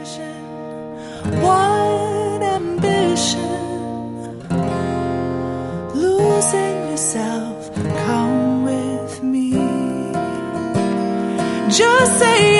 One ambition, losing yourself, come with me. Just say